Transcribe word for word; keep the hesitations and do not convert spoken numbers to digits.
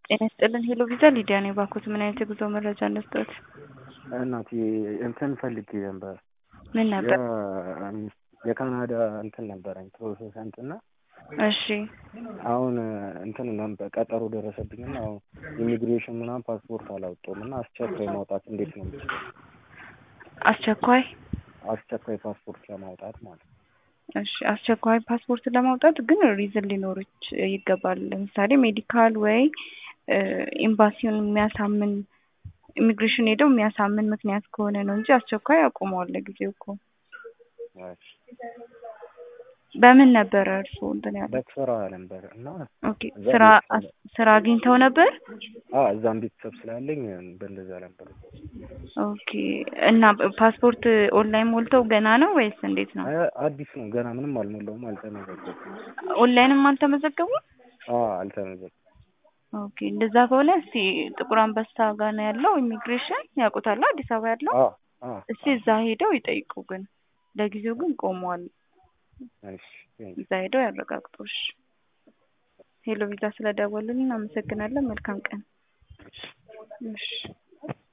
ጤና ይስጥልን ሄሎ ቪዛ ሊዲያ ነኝ። ባክዎት ምን አይነት የጉዞ መረጃ እንስጥዎት? እናቴ እንትን ፈልጌ ነበር። ምን ነበር? የካናዳ እንትን ነበረኝ ፕሮሰስ እንትና እሺ አሁን እንትን ነበር ቀጠሮ ደረሰብኝና አሁን ኢሚግሬሽን ምናምን ፓስፖርት አላወጣሁም እና አስቸኳይ ማውጣት እንዴት ነው የምችለው? አስቸኳይ አስቸኳይ ፓስፖርት ለማውጣት ማለት ነው። እሺ አስቸኳይ ፓስፖርት ለማውጣት ግን ሪዝን ሊኖርች ይገባል። ለምሳሌ ሜዲካል ወይ ኤምባሲውን የሚያሳምን ኢሚግሬሽን ሄደው የሚያሳምን ምክንያት ከሆነ ነው እንጂ አስቸኳይ አቁመዋል ለጊዜው እኮ። እሺ በምን ነበር እርሱ እንትን ያለው? በስራ ነበር እና ኦኬ ስራ ስራ አግኝተው ነበር? አዎ እዛም ቤተሰብ ስላለኝ በእንደዛ ነበር። ኦኬ እና ፓስፖርት ኦንላይን ሞልተው ገና ነው ወይስ እንዴት ነው? አዲስ ነው ገና ምንም አልሞላውም አልተመዘገብኩም። ኦንላይንም አልተመዘገቡም? አዎ አልተመዘገብኩም። ኦኬ እንደዛ ከሆነ እስቲ ጥቁር አንበሳ ጋር ነው ያለው ኢሚግሬሽን ያውቁታል አዲስ አበባ ያለው? አዎ አዎ እስቲ እዛ ሄደው ይጠይቁ። ግን ለጊዜው ግን ቆመዋል። እሺ እዛ ሄደው ያረጋግጡ። እሺ ሄሎ ቪዛ ስለደወሉልን አመሰግናለን። መልካም ቀን። እሺ